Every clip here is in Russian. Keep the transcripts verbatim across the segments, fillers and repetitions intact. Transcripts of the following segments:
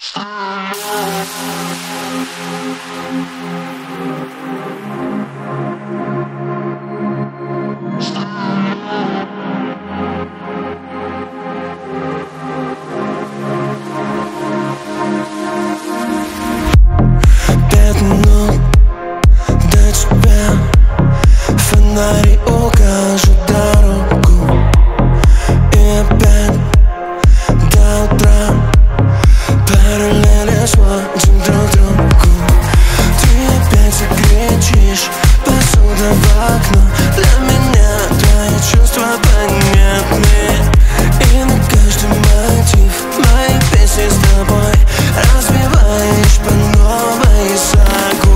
Пять минут до тебя, фонари укажут дорогу. И опять до утра параллели сводим друг другу. Ты опять закричишь, посуда в окно. Для меня твои чувства понятны. И на каждый мотив мои песни с тобой разбиваешь по новой сагу.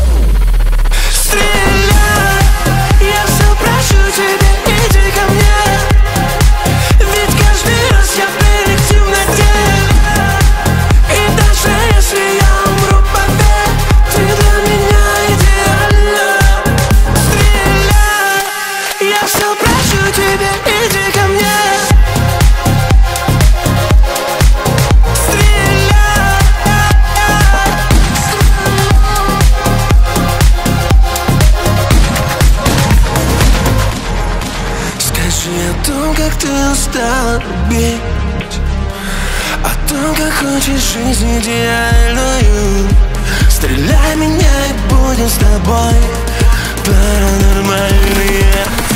Стреляй, я все прошу тебя, иди ко мне. Ведь каждый раз я впереди в темноте. И даже если я умру, поверь, ты для меня идеальна. Стреляй, я все прошу тебя, иди ко мне. О том, как ты устала любить, о том, как хочешь жизнь идеальную. Стреляй меня и будем с тобой паранормальные.